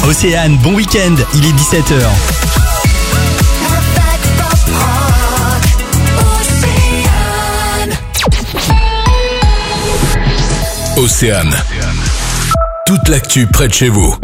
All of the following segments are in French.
Océane, bon week-end, il est 17h. Océane. Toute l'actu près de chez vous.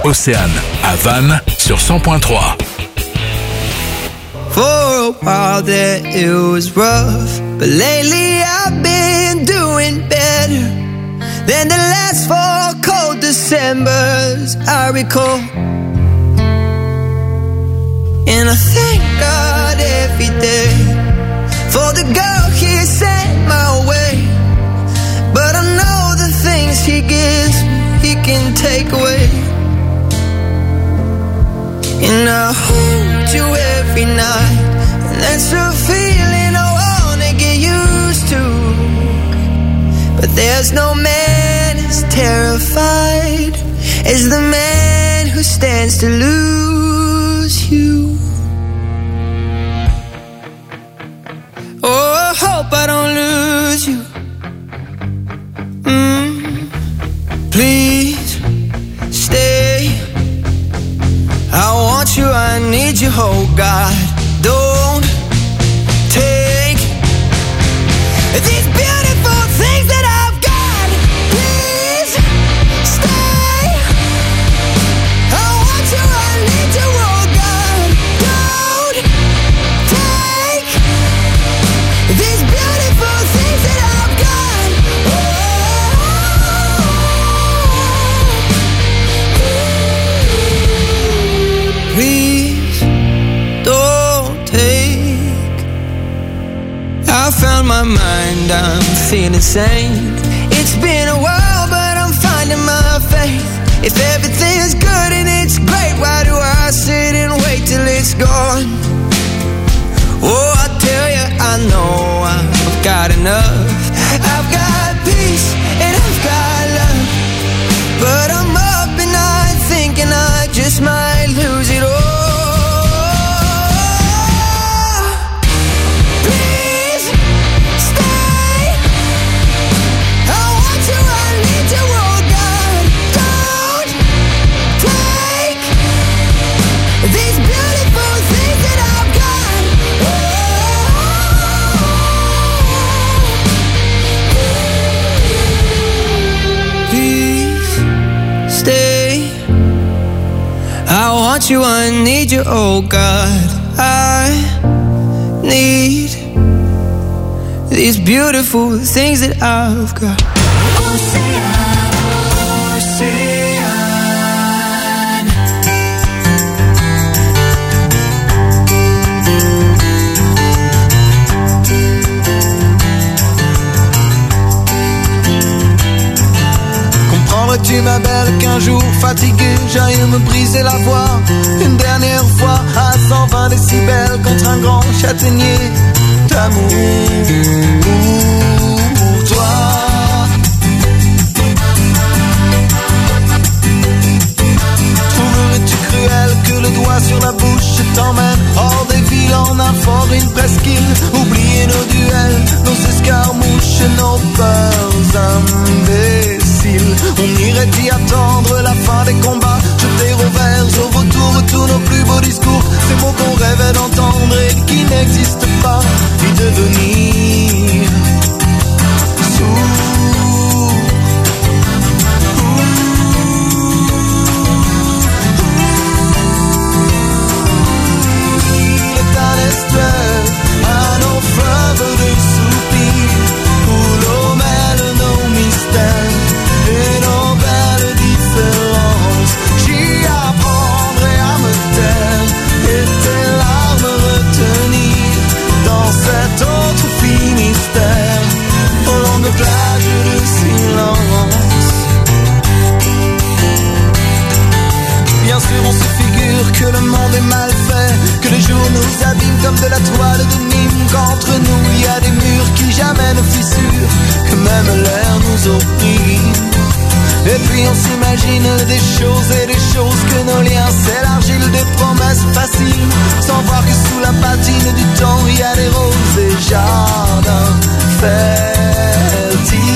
Océane, à Vannes, sur 100.3. For a while there it was rough, but lately I've been doing better than the last 4 cold Decembers I recall. And I thank God every day for the girl He sent my way. But I know the things He gives me, He can take away. And I hold you every night, and that's a feeling I wanna get used to. But there's no man as terrified as the man who stands to lose you. Oh, I hope I don't lose you. Please stay. I want you, I need you, oh God. Don't take these beautiful things that I've got. Please stay. I want you, I need you, oh God. Don't take these beautiful things that I've got. Please don't take. I found my mind, I'm feeling sane. It's been a while, but I'm finding my faith. If everything's good and it's great, why do I sit and wait till it's gone? Oh, I tell you, I know I've got enough. I've got peace and I've got love, but I'm up at night thinking I just might lose it all. Please stay. I want you, I need you, oh God. Don't take these beautiful things that I've got. Please stay. I want you, I need you, oh God. I need these beautiful things that I've got. Comprendrais-tu, ma belle, qu'un jour fatigué, j'aille me briser la voix une dernière fois à 120 décibels contre un grand châtaignier d'amour pour toi. Trouverais-tu cruel que le doigt sur la bouche t'emmène hors des villes en un fort, une presqu'île? Oublier nos duels, nos escarmouches, nos peurs imbéciles. On irait y attendre la fin des combats, jeter revers au vautour tous nos plus beaux discours, ces mots qu'on rêvait d'entendre et qui n'existent pas, et devenir sourd. Il est un estuaire à nos fleuves de soupirs, où l'eau mêle nos mystères et nos belles différences. J'y apprendrai à me taire et tes larmes retenir dans cet autre Finistère, aux longues plages de silence. Bien sûr on se figure que le monde est mal fait, que les jours nous abîment comme de la toile de Nîmes, qu'entre nous il y a des murs qui jamais ne fissurent, que même l'air nous opprime. Et puis on s'imagine des choses et des choses, que nos liens s'élargissent, des promesses faciles, sans voir que sous la patine du temps il y a des roses et jardins fertiles.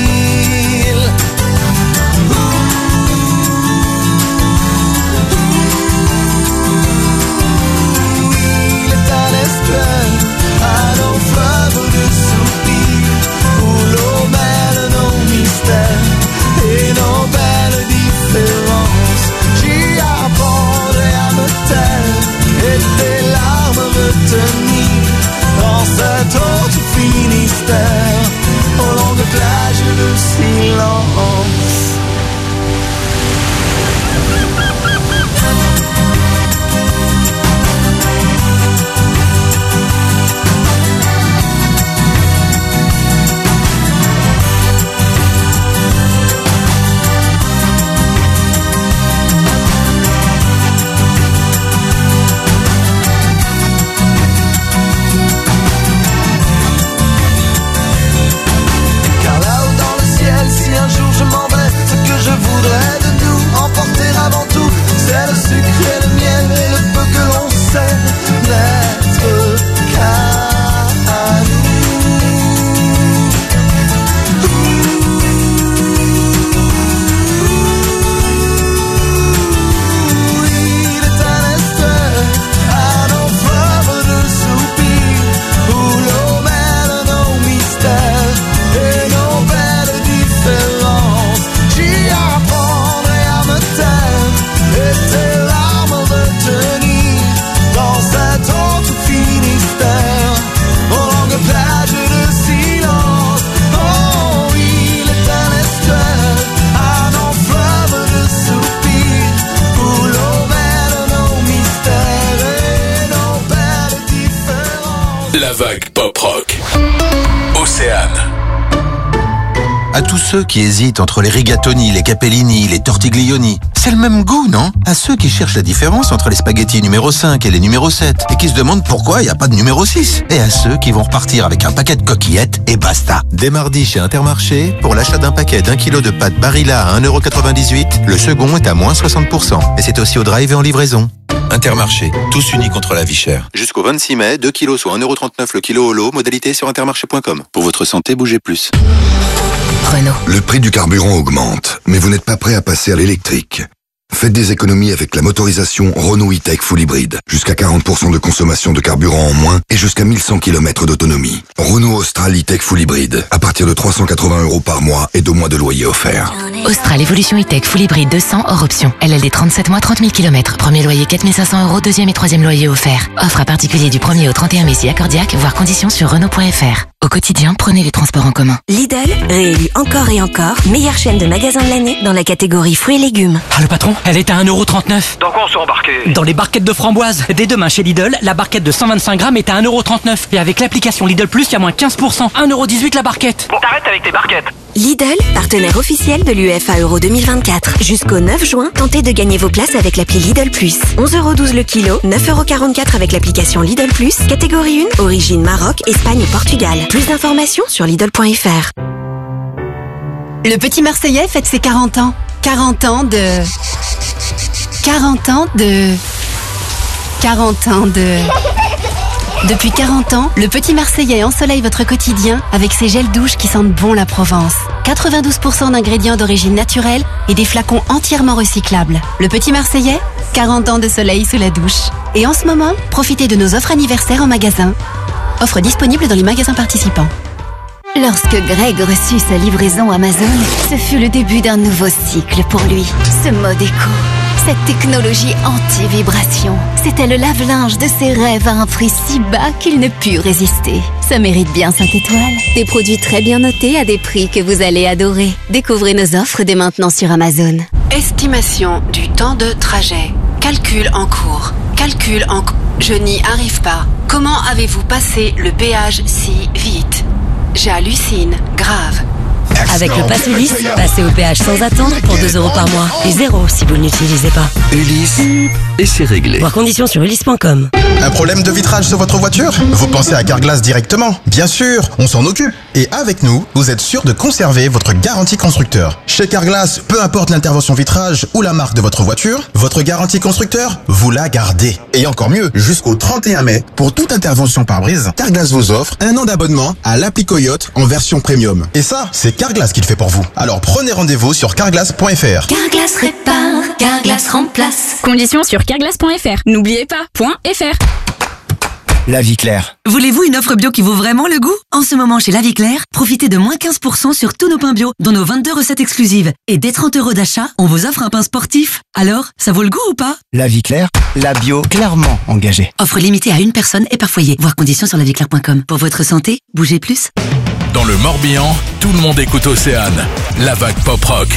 Il est un estuaire à nos fleuves de soupirs, où l'eau mêle nos mystères et nos belles différences. J'y silence. La vague pop-rock. Océane. À tous ceux qui hésitent entre les rigatoni, les capellini, les tortiglioni, c'est le même goût, non? À ceux qui cherchent la différence entre les spaghettis numéro 5 et les numéro 7 et qui se demandent pourquoi il n'y a pas de numéro 6. Et à ceux qui vont repartir avec un paquet de coquillettes et basta. Dès mardi chez Intermarché, pour l'achat d'un paquet d'1 kg de pâtes Barilla à 1,98 €, le second est à moins 60%. Et c'est aussi au drive et en livraison. Intermarché, tous unis contre la vie chère. Jusqu'au 26 mai, 2 kilos soit 1,39 € le kilo au lot, modalité sur intermarché.com. Pour votre santé, bougez plus. Renault. Le prix du carburant augmente, mais vous n'êtes pas prêt à passer à l'électrique. Faites des économies avec la motorisation Renault E-Tech Full Hybrid. Jusqu'à 40% de consommation de carburant en moins et jusqu'à 1100 km d'autonomie. Renault Austral E-Tech Full Hybrid. À partir de 380 € par mois et 2 mois de loyer offerts. Austral Evolution E-Tech Full Hybrid 200 hors option. LLD 37 mois, 30 000 km. Premier loyer 4 500 €, deuxième et troisième loyer offert. Offre à particulier du 1er au 31 mai si accordiaque, voire conditions sur Renault.fr. Au quotidien, prenez les transports en commun. Lidl, réélu encore et encore, meilleure chaîne de magasins de l'année dans la catégorie fruits et légumes. Ah, le patron, elle est à 1,39 €. Dans quoi on s'est embarqué? Dans les barquettes de framboises. Dès demain chez Lidl, la barquette de 125 grammes est à 1,39 €. Et avec l'application Lidl Plus, il y a moins 15%. 1,18 € la barquette. Bon, t'arrêtes avec tes barquettes. Lidl, partenaire officiel de l'UEFA Euro 2024. Jusqu'au 9 juin, tentez de gagner vos places avec l'appli Lidl Plus. 11,12 € le kilo, 9,44 € avec l'application Lidl Plus. Catégorie 1, origine Maroc, Espagne ou Portugal. Plus d'informations sur Lidl.fr. Le petit Marseillais fête ses 40 ans. 40 ans de... Depuis 40 ans, le petit Marseillais ensoleille votre quotidien avec ses gels douches qui sentent bon la Provence. 92% d'ingrédients d'origine naturelle et des flacons entièrement recyclables. Le petit Marseillais, 40 ans de soleil sous la douche. Et en ce moment, profitez de nos offres anniversaires en magasin. Offre disponible dans les magasins participants. Lorsque Greg reçut sa livraison Amazon, ce fut le début d'un nouveau cycle pour lui. Ce mode éco, cette technologie anti-vibration, c'était le lave-linge de ses rêves à un prix si bas qu'il ne put résister. Ça mérite bien 5 étoiles. Des produits très bien notés à des prix que vous allez adorer. Découvrez nos offres dès maintenant sur Amazon. Estimation du temps de trajet. Calcul en cours. Je n'y arrive pas. Comment avez-vous passé le péage si vite? J'hallucine, grave. Avec le Pass Ulysse, passez au péage sans attendre pour 2 € par mois. Et 0 si vous ne l'utilisez pas. Ulysse, et c'est réglé. Voir conditions sur ulysse.com. Un problème de vitrage sur votre voiture? Vous pensez à Carglass directement? Bien sûr, on s'en occupe. Et avec nous, vous êtes sûr de conserver votre garantie constructeur. Chez Carglass, peu importe l'intervention vitrage ou la marque de votre voiture, votre garantie constructeur, vous la gardez. Et encore mieux, jusqu'au 31 mai, pour toute intervention pare-brise, Carglass vous offre 1 an d'abonnement à l'appli Coyote en version premium. Et ça, c'est Carglass qui le fait pour vous. Alors prenez rendez-vous sur carglass.fr. Carglass répare, Carglass remplace. Conditions sur carglass.fr. N'oubliez pas, .fr. La vie claire. Voulez-vous une offre bio qui vaut vraiment le goût? En ce moment, chez La Vie Claire, profitez de moins 15% sur tous nos pains bio, dont nos 22 recettes exclusives. Et dès 30 € d'achat, on vous offre un pain sportif. Alors, ça vaut le goût ou pas? La vie claire, la bio clairement engagée. Offre limitée à une personne et par foyer. Voir conditions sur laviclaire.com. Pour votre santé, bougez plus. Dans le Morbihan, tout le monde écoute Océane. La vague pop-rock.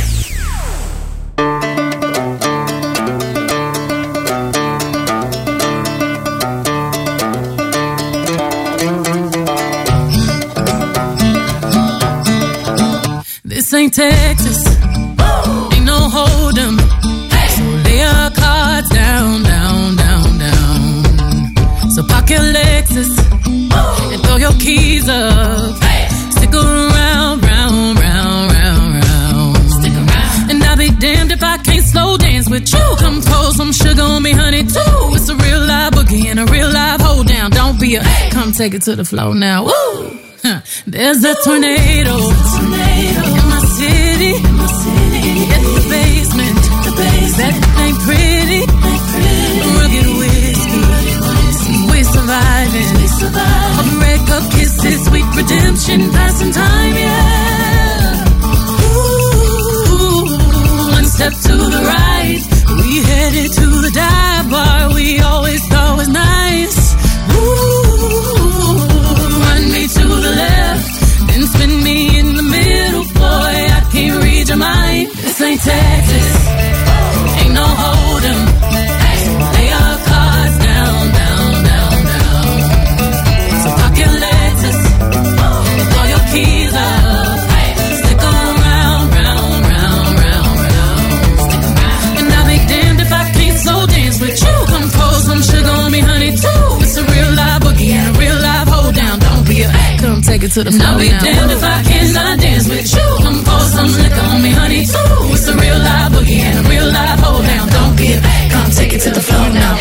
This ain't Texas, ain't no hold'em. So lay your cards down, down, down, down. So park your Lexus and throw your keys up. Stick around, round, round, round, round. Stick around. And I'll be damned if I can't slow dance with you. Come pour some sugar on me, honey, too. It's a real live boogie and a real live hold down. Don't be a come take it to the floor now. Woo! There's a tornado in my city, in the basement. That ain't pretty. Rugged whiskey, we're surviving. Breakup kisses, sweet redemption, passing time, yeah. Ooh, one step to the right, we headed to the dive bar we always thought was nice. Ooh, run me to the left, then spin me in the middle, boy, I can't read your mind. This ain't Texas, ain't no hold'em. Lay your cards down, down, down, down. So park your Lexus, throw your keys up. Stick around, round, round, round, round. And I'll be damned if I can't slow dance with you. Come pour some sugar on me, honey, too. It's a real live boogie and a real live hold down. Don't be a come take it to the floor. I'll be damned if I cannot dance with you. Come pour some liquor on me, honey, too. It's a real live boogie and a real live hold down. Don't be a come take it to the floor now.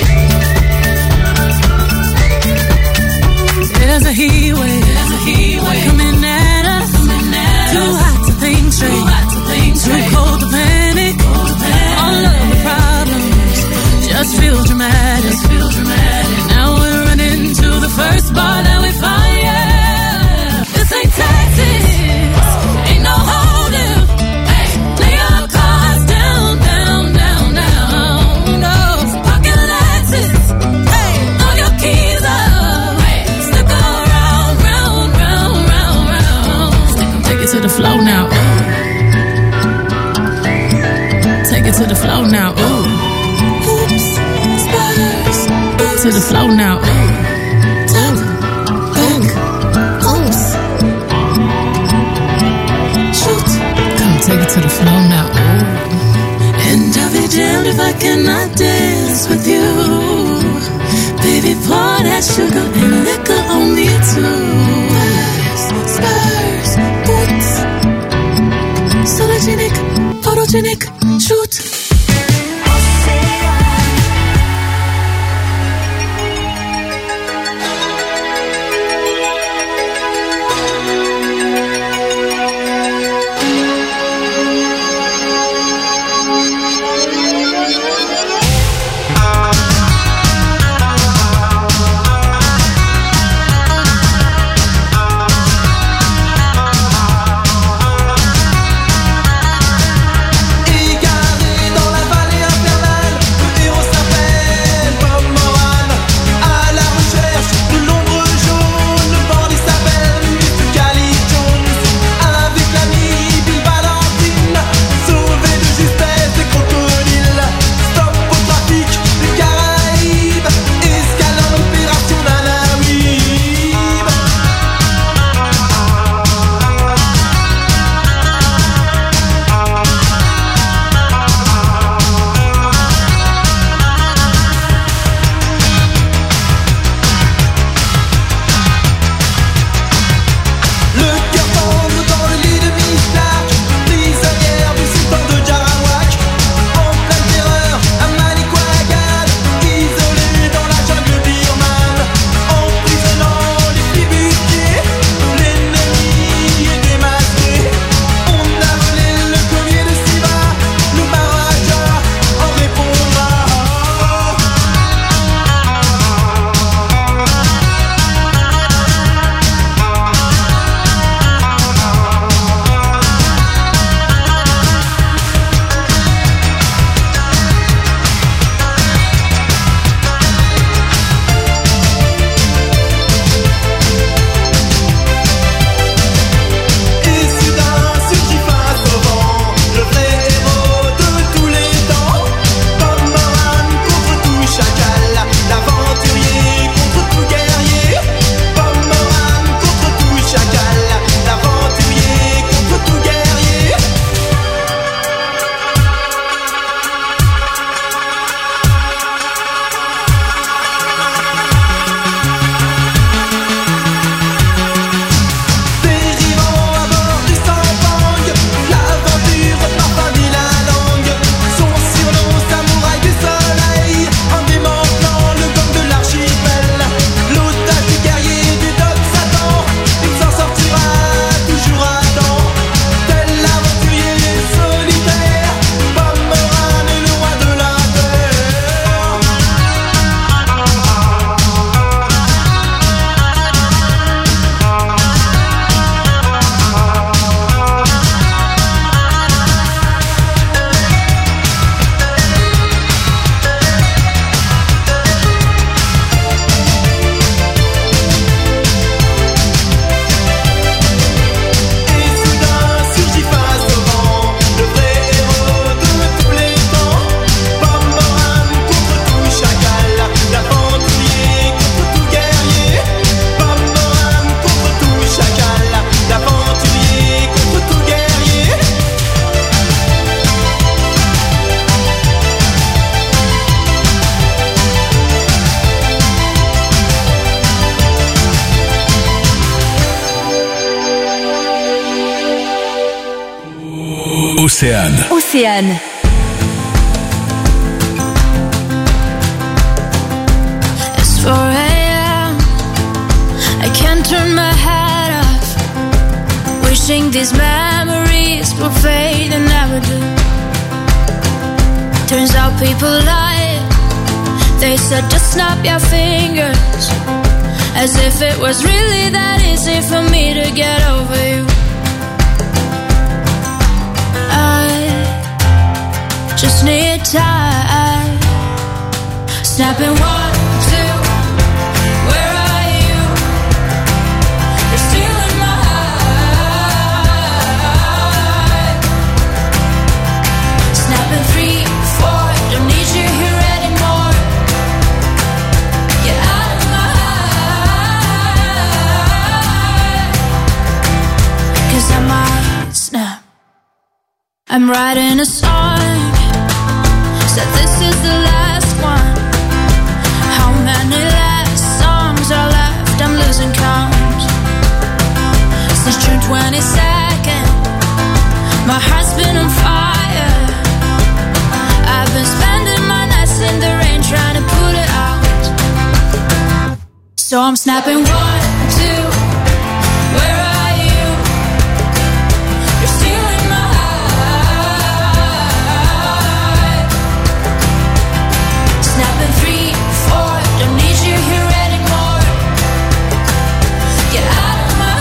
There's a heat wave coming at us. Too hot to think straight, too cold to panic. All of the problems just feel dramatic. Now we're running to the first bar that we find. Yeah, this ain't Texas, ain't no hold'em. Lay your cards down, down, down, down. No, pocket Lexus, throw your keys up. Stick around, round, round, round, round. Take it to the floor now. Take it to the floor now. Ooh. Oops, spiders. To the floor now. Oops. Shoot. Come take it to the floor now. And I'll be damned if I cannot dance with you. Baby, pour that sugar and liquor on me too. Spurs, boots. Sologenic, photogenic, shoot. Égaré dans Océane. Océane. It's 4 a.m. I can't turn my head off. Wishing these memories will fade and never do. Turns out people lie. They said just snap your fingers, as if it was really that easy for me to get over you. I just need time. Snapping 1, 2. Where are you? You're still in my heart. Snapping 3, 4. Don't need you here anymore. Get out of my heart. 'Cause I might snap. I'm writing a song. Said this is the last one. How many last songs are left? I'm losing count. Since June 22nd, my heart's been on fire. I've been spending my nights in the rain trying to put it out. So I'm snapping 1, 2. Where are you? You're still in my heart. Snapping 3, 4. Don't need you here anymore. Get out of my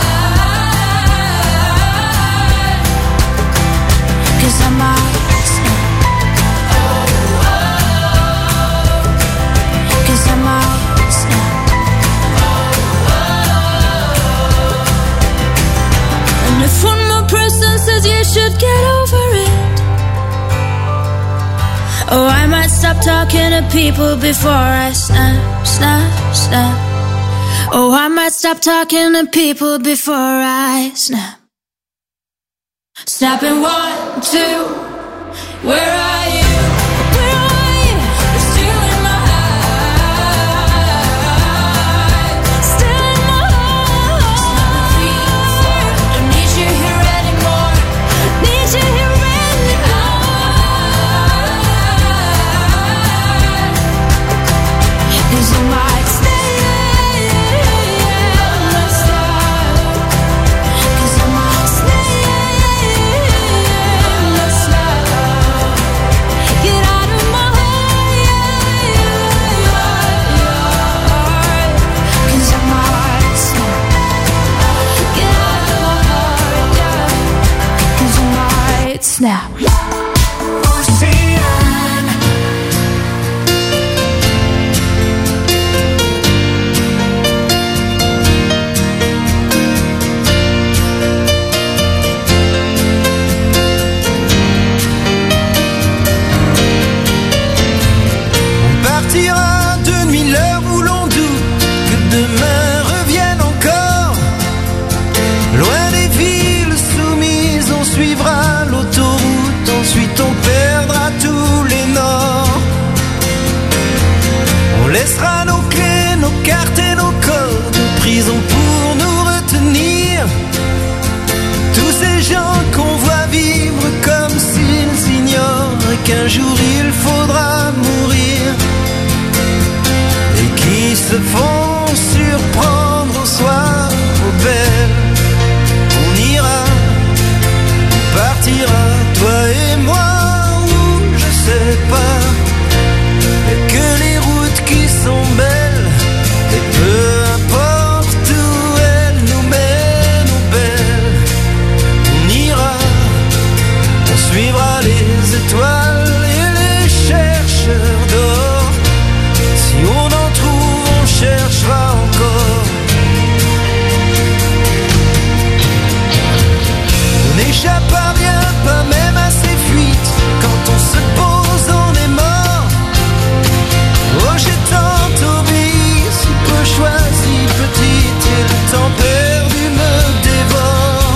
heart. 'Cause I might snap. Oh, oh. 'Cause I might snap. Oh, oh. And if one more person says you should get over it, oh, I might stop talking to people before I snap, snap, snap. Oh, I might stop talking to people before I snap. Snapping 1, 2. Where are you? Where are you? You're still in my heart. Still in my heart. Snapping 3, 4. Don't need you here anymore. Need you here anymore. 'Cause I might stay. Cause I might stay. Get out of my heart. 'Cause I might snap. Get out of my heart. 'Cause I might snap. On partira de nuit l'heure où l'on doute que demain revienne encore. Loin des villes soumises, on suivra l'autoroute. Ensuite on perdra tous les nords. On laissera nos clés, nos cartes et nos codes de prison pour nous retenir. Tous ces gens qu'on voit vivre comme s'ils ignorent qu'un jour il faudra mourir, et qui se font surprendre au soir aux belles. On ira, on partira, toi et moi, où je sais pas. Y'a que les routes qui sont belles, et peu importe où elles nous mènent, aux belles. On ira, on suivra les étoiles et les chercheurs d'or. Si on en trouve, on cherchera encore. On n'échappe à rien, pas même à ces fuites. Quand on se pose, on est mort. Oh, j'ai tant obéi, si peu choisi, petite, et le temps perdu me dévore.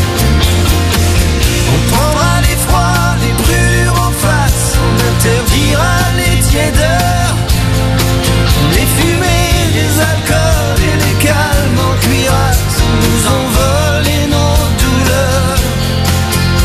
On prendra les froids, les brûlures en face. On interdira les tiédeurs, les fumées, les alcools et les calmes en cuirasse. Nous ont volé nos douleurs.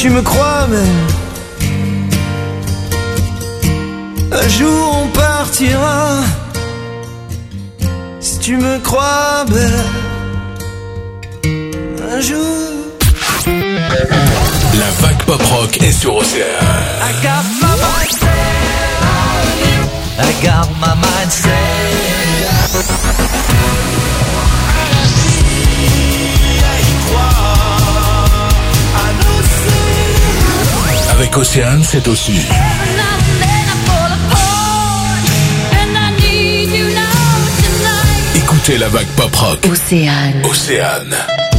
tu me crois même, un jour on partira. Si tu me crois belle, un jour. La vague pop rock est sur Océane. I got my mind set, I got my mind set. Avec Océane, c'est aussi écoutez la vague pop rock. Océane. Océane.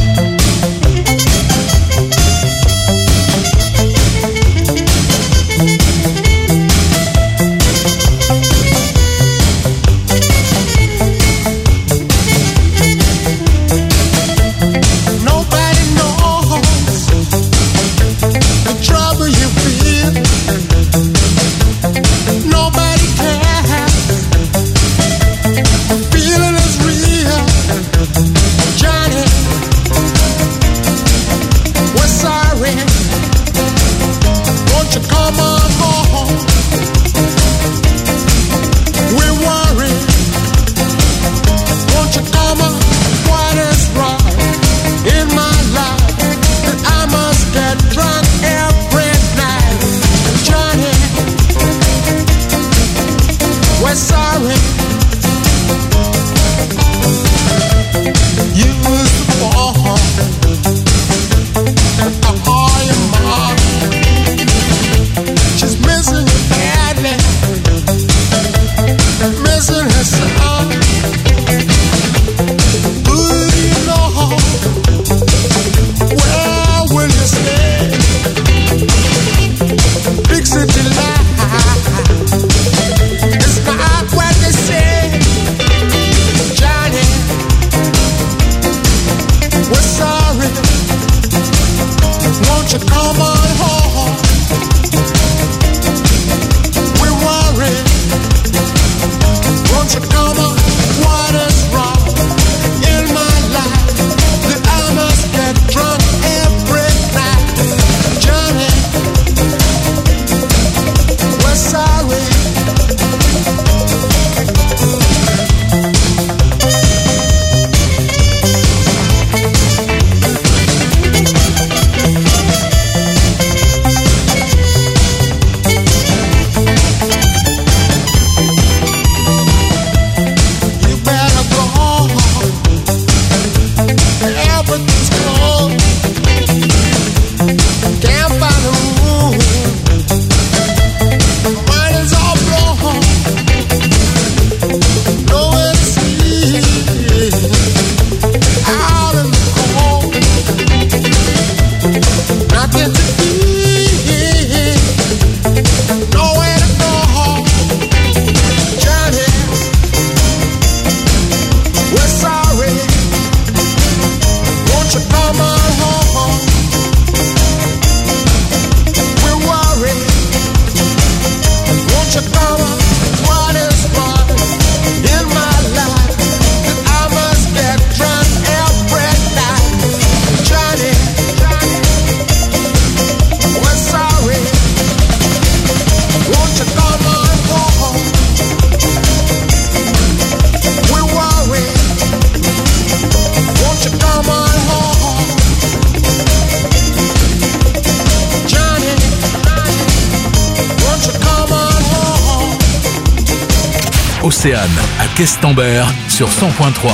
Océane à Questembert sur 100.3.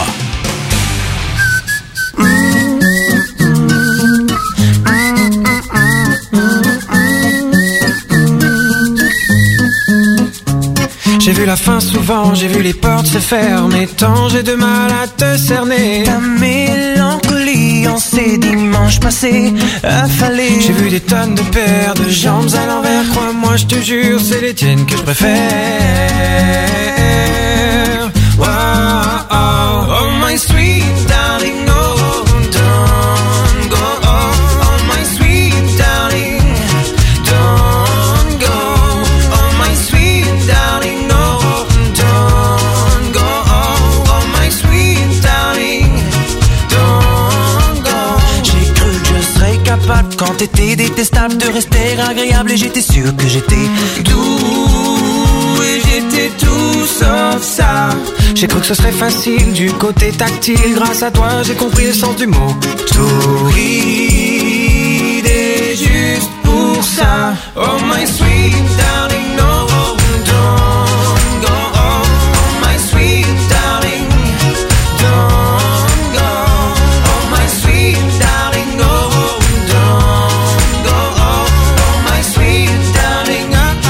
J'ai vu la fin souvent, j'ai vu les portes se fermer. Tant j'ai de mal à te cerner. Ta mélancolie en ces dimanches passés affalés. J'ai vu des tonnes de paires de jambes à l'envers. Crois-moi, je te jure, c'est les tiennes que je préfère. Wow, oh, oh my sweet darling, oh, don't go. Oh my sweet darling, don't go. Oh my sweet darling, no, don't go. Oh my sweet darling, don't go. J'ai cru que je serais capable quand t'étais détestable, de rester agréable. Et j'étais sûr que j'étais doux, et j'étais tout sauf ça. J'ai cru que ce serait facile du côté tactile. Grâce à toi j'ai compris le sens du mot torride. Et juste pour ça, oh my sweet darling, no, don't go. Oh my sweet darling, don't go. Oh my sweet darling, no, don't go. Oh my sweet darling,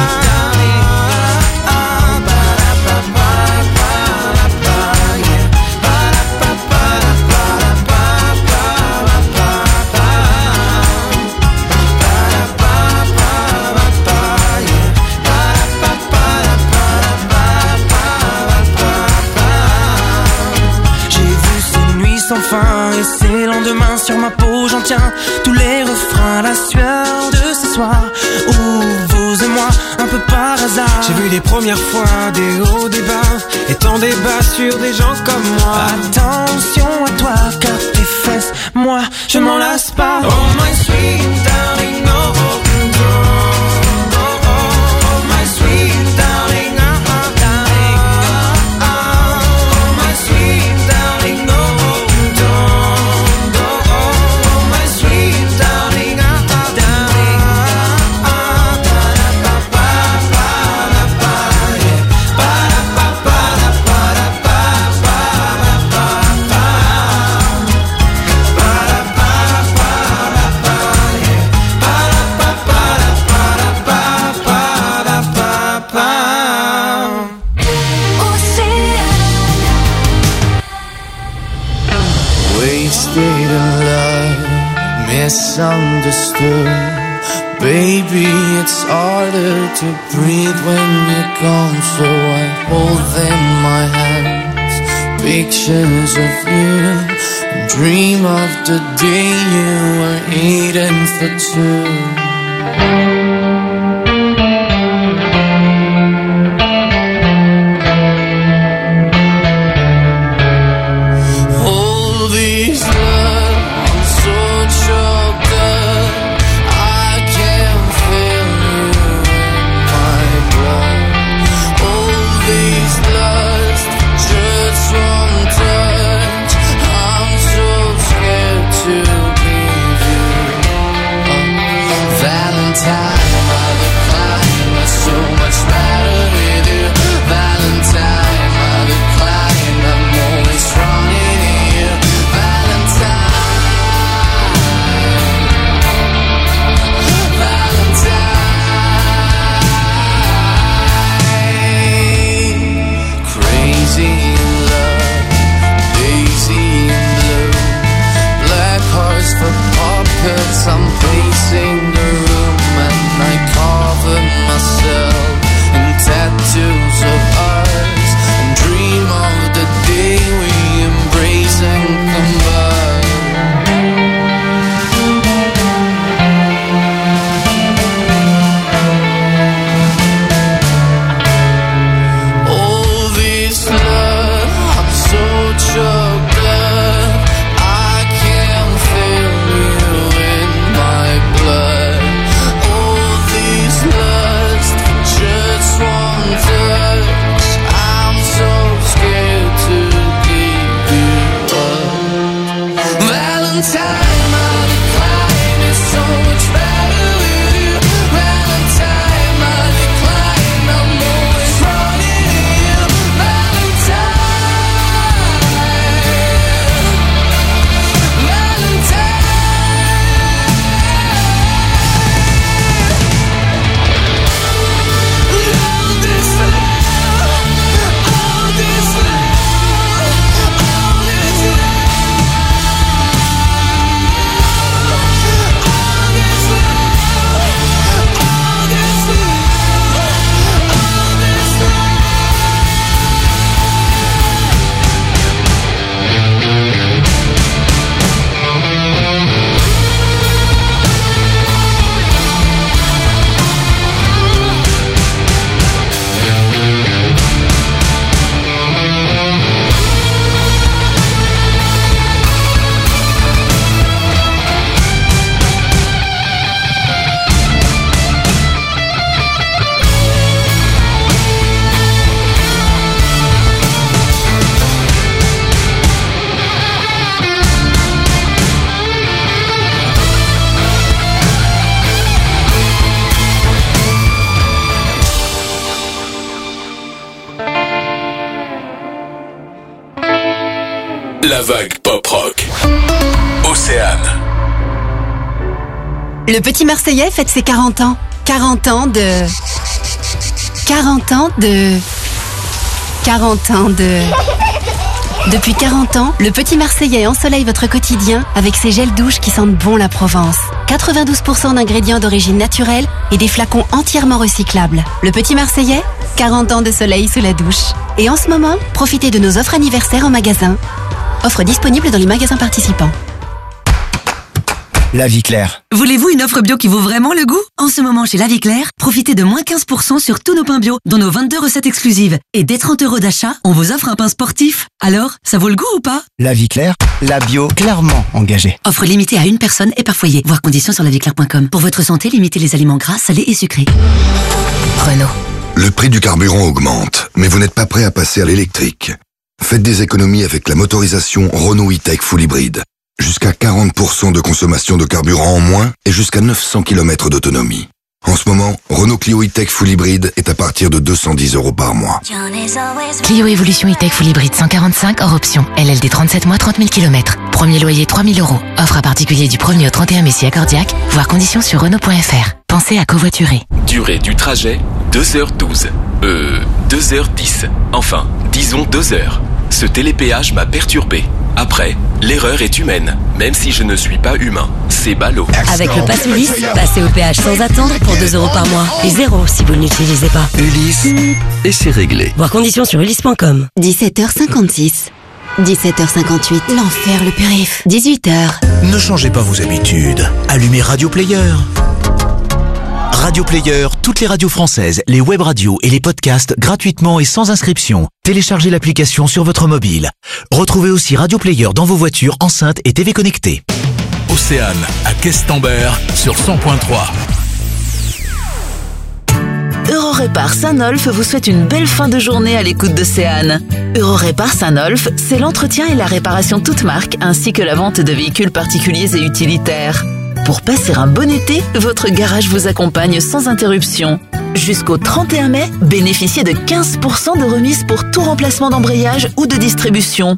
sans fin, et ces lendemains sur ma peau j'en tiens tous les refrains, la sueur de ce soir où vous et moi un peu par hasard. J'ai vu les premières fois des hauts, des bas, et tant débats sur des gens comme moi. Attention à toi car tes fesses, moi je m'en lasse pas. Oh my sweet darling, no, don't go. Oh my sweet darling, darling. Oh my sweet darling, no. Wasted in love, misunderstood. Baby, it's harder to breathe when you're gone, so I hold in my hands pictures of you and dream of the day you were eating for two. Valentine La vague pop-rock. Océane. Le petit Marseillais fête ses 40 ans. 40 ans de... Depuis 40 ans, le petit Marseillais ensoleille votre quotidien avec ses gels douches qui sentent bon la Provence. 92% d'ingrédients d'origine naturelle et des flacons entièrement recyclables. Le petit Marseillais, 40 ans de soleil sous la douche. Et en ce moment, profitez de nos offres anniversaires en magasin. Offre disponible dans les magasins participants. La Vie Claire. Voulez-vous une offre bio qui vaut vraiment le goût? En ce moment, chez La Vie Claire, profitez de moins 15% sur tous nos pains bio, dont nos 22 recettes exclusives. Et dès 30 € d'achat, on vous offre un pain sportif. Alors, ça vaut le goût ou pas? La Vie Claire, la bio clairement engagée. Offre limitée à une personne et par foyer. Voir conditions sur laviclaire.com. Pour votre santé, limitez les aliments gras, salés et sucrés. Renault. Le prix du carburant augmente, mais vous n'êtes pas prêt à passer à l'électrique. Faites des économies avec la motorisation Renault E-Tech Full Hybrid. Jusqu'à 40% de consommation de carburant en moins et jusqu'à 900 km d'autonomie. En ce moment, Renault Clio E-Tech Full Hybrid est à partir de 210 € par mois. Clio Evolution E-Tech Full Hybrid 145 hors option. LLD 37 mois 30 000 km. Premier loyer 3 000 €. Offre à particulier du 1er au 31 mai si accordiaque. Voir conditions sur Renault.fr. Pensez à covoiturer. Durée du trajet 2h12. 2h10. Enfin, disons 2 heures. Ce télépéage m'a perturbé. Après, l'erreur est humaine, même si je ne suis pas humain. C'est ballot. Avec le Pass Ulysse, passez au péage sans attendre pour 2 € par mois. Et 0 si vous ne l'utilisez pas. Ulysse, et c'est réglé. Voir conditions sur ulysse.com. 17h56. 17h58. L'enfer, le périph'. 18h. Ne changez pas vos habitudes. Allumez Radio Player. Radio Player, toutes les radios françaises, les web radios et les podcasts gratuitement et sans inscription. Téléchargez l'application sur votre mobile. Retrouvez aussi Radio Player dans vos voitures, enceintes et TV connectées. Océane à Questembert sur 100.3. Eurorépar Saint-Nolff vous souhaite une belle fin de journée à l'écoute d'Océane. Eurorépar Saint-Nolff, c'est l'entretien et la réparation toute marque, ainsi que la vente de véhicules particuliers et utilitaires. Pour passer un bon été, votre garage vous accompagne sans interruption. Jusqu'au 31 mai, bénéficiez de 15% de remise pour tout remplacement d'embrayage ou de distribution.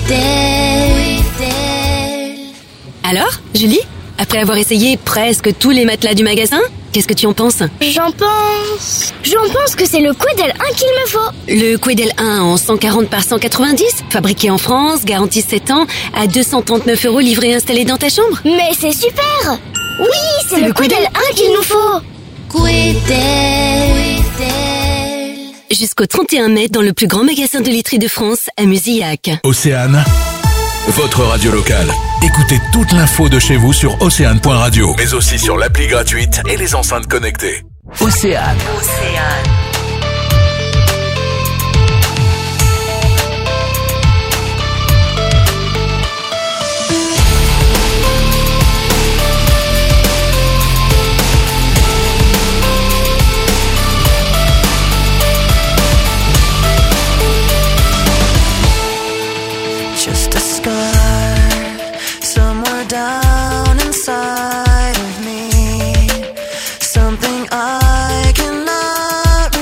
Alors, Julie, après avoir essayé presque tous les matelas du magasin, qu'est-ce que tu en penses? J'en pense que c'est le Quedel 1 qu'il me faut. Le Quedel 1 en 140 par 190, fabriqué en France, garantie 7 ans, à 239 € livré et installé dans ta chambre. Mais c'est super! Oui, c'est le Quedel 1 qu'il nous faut. Jusqu'au 31 mai dans le plus grand magasin de literie de France, à Musillac. Océane, votre radio locale. Écoutez toute l'info de chez vous sur océane.radio, mais aussi sur l'appli gratuite et les enceintes connectées. Océane. Just a scar somewhere down inside of me, something I cannot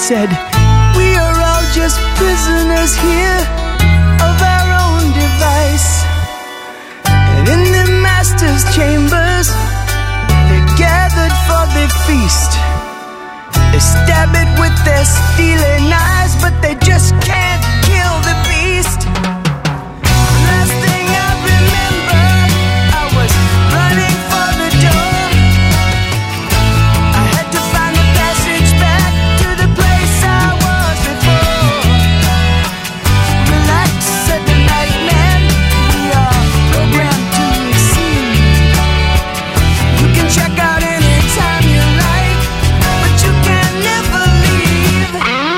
said, we are all just prisoners here of our own device. And in the master's chambers, they're gathered for the feast. They stab it with their stealing eyes, but they just can't kill the beast. Last thing I remember, I was running for the door. I had to find the passage back to the place I was before. Relax, said the night man, we are programmed to receive. You can check out anytime you like, but you can never leave.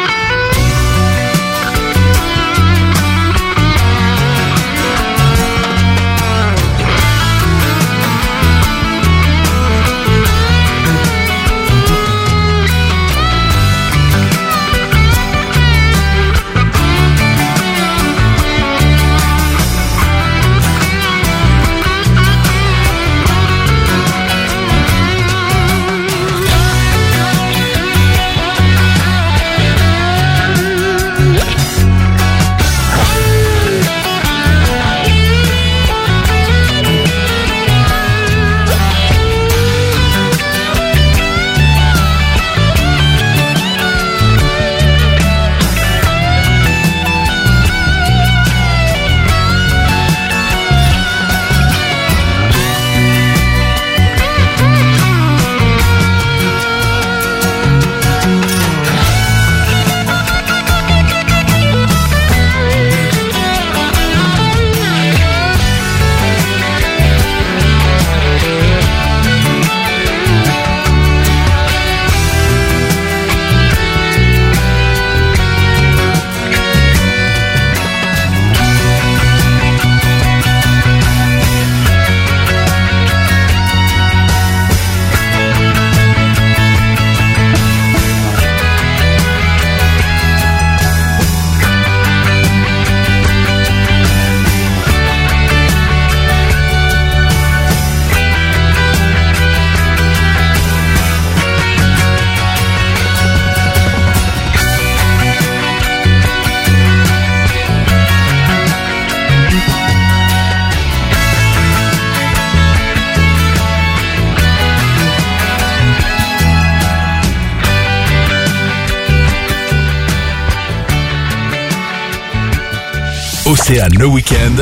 Océane le week-end.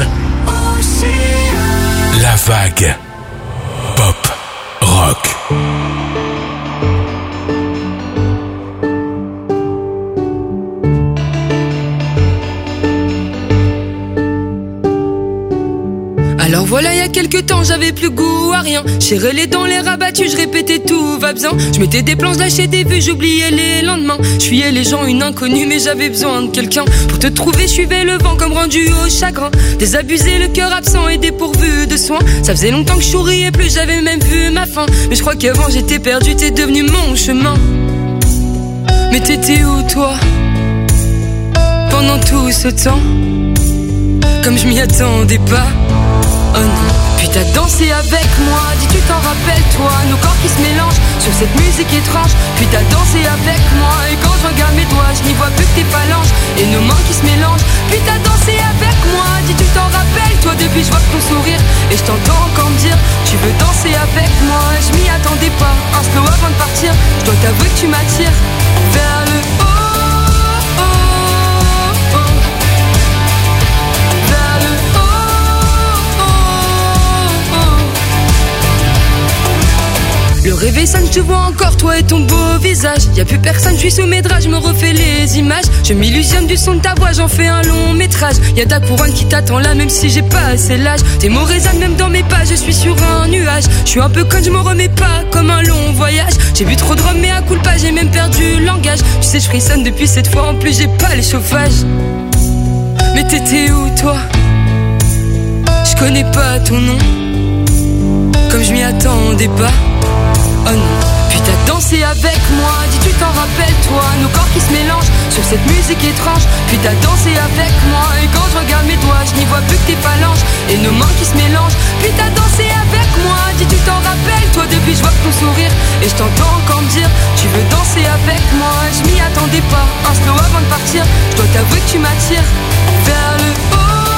La vague. Pop. Rock. Alors voilà, il y a quelques temps, j'avais plus goût à rien. J'ai les dents, les rabattus, je répétais tout va bien. Je mettais des plans, lâchais des vues, j'oubliais les lendemains. Je fuyais les gens, une inconnue, mais j'avais besoin de quelqu'un. Pour te trouver, je suivais le vent comme rendu au chagrin. Désabusé, le cœur absent et dépourvu de soins. Ça faisait longtemps que je souriais plus, j'avais même vu ma fin. Mais je crois qu'avant j'étais perdu, t'es devenu mon chemin. Mais t'étais où toi, pendant tout ce temps? Comme je m'y attendais pas. Oh non. Puis t'as dansé avec moi, dis tu t'en rappelles toi, nos corps qui se mélangent sur cette musique étrange. Puis t'as dansé avec moi, et quand je regarde mes doigts, je n'y vois plus que tes phalanges et nos mains qui se mélangent. Puis t'as dansé avec moi, dis tu t'en rappelles toi, depuis je vois ton sourire et je t'entends encore me dire tu veux danser avec moi. Je m'y attendais pas, un slow avant de partir, je dois t'avouer que tu m'attires vers le haut. Le réveil sonne, je te vois encore, toi et ton beau visage. Y'a plus personne, je suis sous mes draps, je me refais les images. Je m'illusionne du son de ta voix, j'en fais un long métrage. Y'a ta couronne qui t'attend là, même si j'ai pas assez l'âge. Tes mots résonnent même dans mes pas, je suis sur un nuage. Je suis un peu conne, je me remets pas, comme un long voyage. J'ai bu trop de rhum, mais à coup de pas, j'ai même perdu le langage. Tu sais, je frissonne depuis cette fois, en plus j'ai pas les chauffages. Mais t'étais où toi? Je connais pas ton nom, comme je m'y attendais pas. Oh non. Puis t'as dansé avec moi, dis tu t'en rappelles toi, nos corps qui se mélangent sur cette musique étrange. Puis t'as dansé avec moi, et quand je regarde mes doigts, je n'y vois plus que tes phalanges et nos mains qui se mélangent. Puis t'as dansé avec moi, dis tu t'en rappelles toi, depuis je vois ton sourire et je t'entends encore me dire tu veux danser avec moi. Je m'y attendais pas, tu m'attires vers le haut.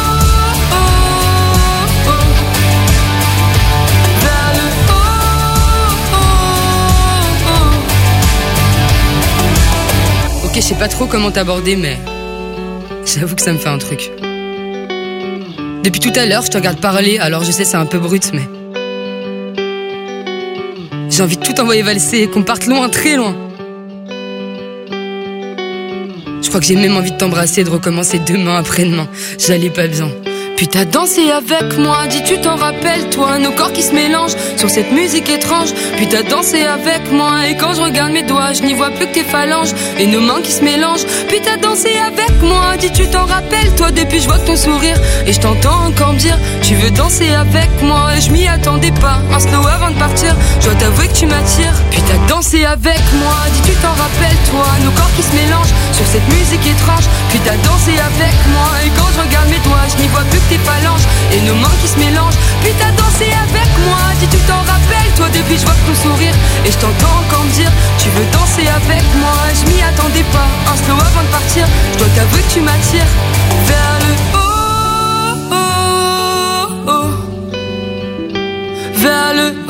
Je sais pas trop comment t'aborder, mais j'avoue que ça me fait un truc. Depuis tout à l'heure, je te regarde parler, alors je sais c'est un peu brut, mais j'ai envie de tout envoyer valser et qu'on parte loin, très loin. Je crois que j'ai même envie de t'embrasser et de recommencer demain, après-demain. J'allais pas bien. Puis t'as dansé avec moi, dis tu t'en rappelles toi, nos corps qui se mélangent sur cette musique étrange. Puis t'as dansé avec moi et quand je regarde mes doigts, je n'y vois plus que tes phalanges et nos mains qui se mélangent. Puis t'as dansé avec moi, dis tu t'en rappelles toi, depuis je vois ton sourire et je t'entends encore me dire tu veux danser avec moi et je m'y attendais pas. Un slow avant de partir, je dois t'avouer que tu m'attires. Puis t'as dansé avec moi, dis tu t'en rappelles toi, nos corps qui se mélangent sur cette musique étrange. Puis t'as dansé avec moi et quand je regarde mes doigts, je n'y vois plus que tes phalanges et nos mains qui se mélangent. Puis t'as dansé avec moi, dis tu t'en rappelles toi, depuis je vois ton sourire et je t'entends encore me dire tu veux danser avec moi, je m'y attendais pas. Un slow avant de partir, je dois t'avouer que tu m'attires vers le haut, vers le haut.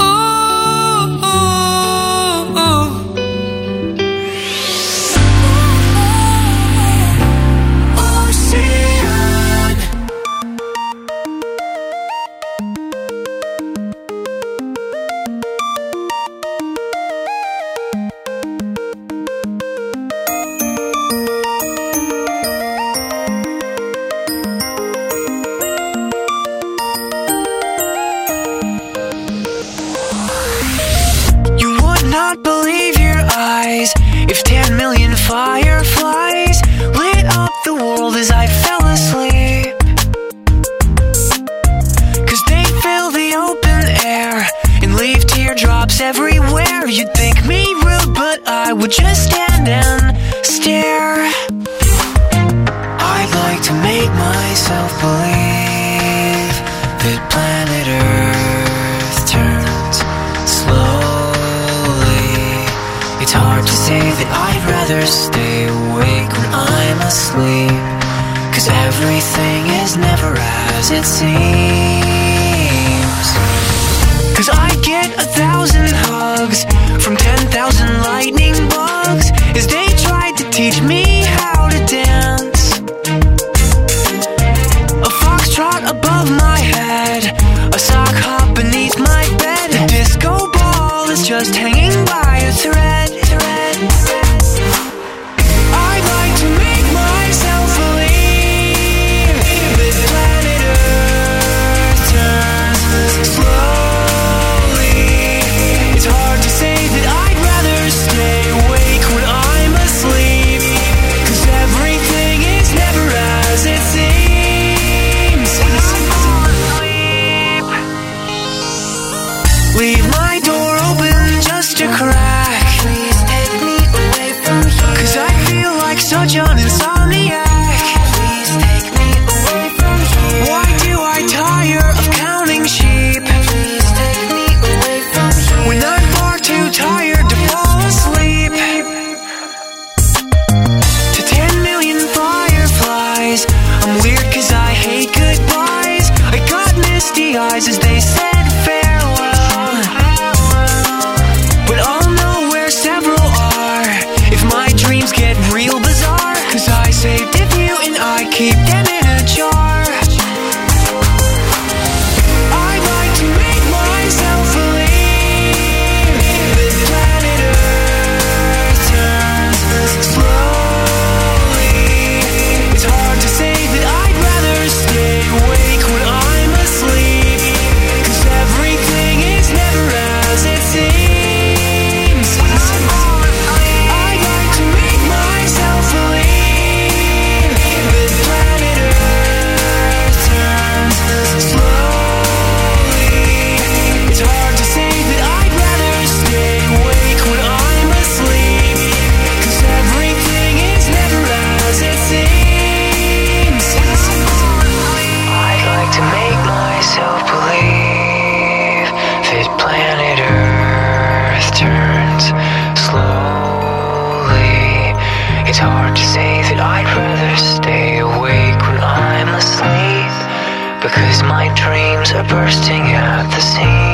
If 10 million fireflies lit up the world as I fell asleep, 'cause they fill the open air and leave teardrops everywhere. You'd think me rude, but I would just stand and stare. I'd like to make myself believe that planet Earth turns slow. It's hard to say that I'd rather stay awake when I'm asleep, 'cause everything is never as it seems. 'Cause I get 1,000 hugs from 10,000 lightning bugs as they tried to teach me how to dance. A foxtrot above my head, a sock hop beneath my bed, a disco ball is just hanging by a thread. I'd like to make myself believe that planet Earth turns slowly. It's hard to say that I'd rather stay awake when I'm asleep, 'cause everything is never as it seems. When I'm asleep, leave my door open just a crack. Please take me away from here, 'cause I feel like such an insomniac. Please take me away from here. Why do I tire of counting sheep? Please take me away from here, when I'm far too tired to fall asleep. To 10 million fireflies, I'm weird 'cause I hate goodbyes. I got misty eyes as they said farewell, but I'll know where several are if my dreams get real bizarre, 'cause I My dreams are bursting at the seams.